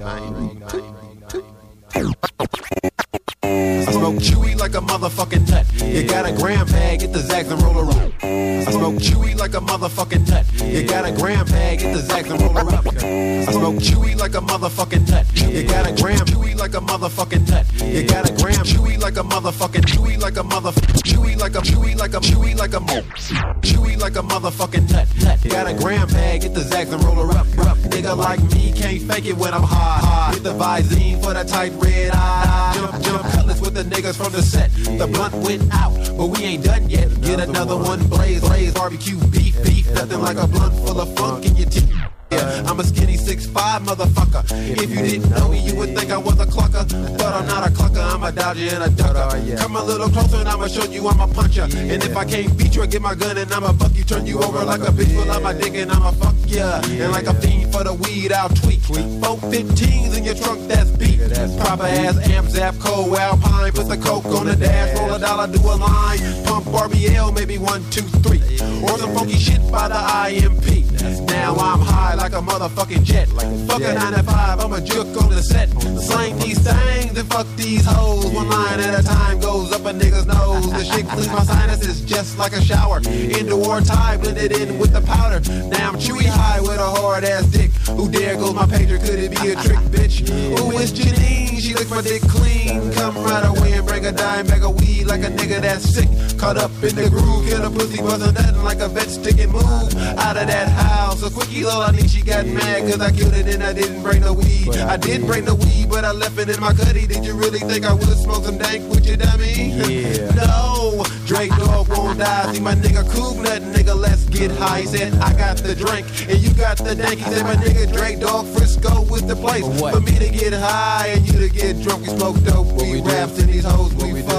I smoke chewy like a motherfucking nut. You got a gram bag, get the Zax and roll around. I smoke chewy like a motherfucking nut. You got a gram bag, get the Zax and roll around. I smoke chewy like a motherfucking nut. You got a gram chewy like a motherfucking nut. You got a gram chewy like a motherfucking chewy like a motherfucking chewy like a chewy like a chewy like a chewy like a motherfucking nut. You got a gram bag, get the Zax and roll around. Nigga like me can't fake it when I'm high. With the Visine for the tight red eye. Jump cutlass with the niggas from the set. The blunt went out, but we ain't done yet. Get another one, blaze, barbecue, beef, nothing like a blunt full of funk in your teeth. Yeah, I'm a skinny 6'5" motherfucker. If you didn't know me, you would think I was a clucker. But I'm not a clucker, I'm a dodger and a ducker. Come a little closer and I'ma show you I'm a puncher. And if I can't beat you, I get my gun and I'ma fuck you. Turn you over like a bitch full of my dick and I'ma fuck ya. And like a fiend for the weed, I'll tweak. 415s in your trunk, that's beat. Proper ass amp, zap, cold, alpine. Put the coke on the dash, roll a dollar, do a line. Pump RBL, maybe 1, 2, 3. Or some funky shit by the IMP. Now I'm high like a motherfucking jet. Fuck a 9 to 5, I'm a jerk on the set. Slang these things and fuck these hoes. One line at a time goes up a nigga's nose. The shit cleans my sinuses just like a shower. Indoor tie, blended in with the powder. Now I'm chewy high with a hard ass dick. Who there goes my pager, could it be a trick, bitch? Ooh, it's Janine, she licked my dick clean. Come right away and bring a dime bag of weed like a nigga that's sick. Caught up in the groove, kill a pussy, wasn't nothing like a vet stick and move out of that house. A quickie little, I think she got mad cause I killed it and I didn't bring the weed. I did bring the weed, but I left it in my cutty. Did you really think I would smoke some dank with you, dummy? Yeah. No, Drake Dog won't die. See my nigga Coog Nut, nigga, let's get high. He said, I got the drink and you got the dank. He said, my nigga Drake Dog Frisco with the place for me to get high and you to get drunk. We smoke dope, we raps and these hoes, we fuck.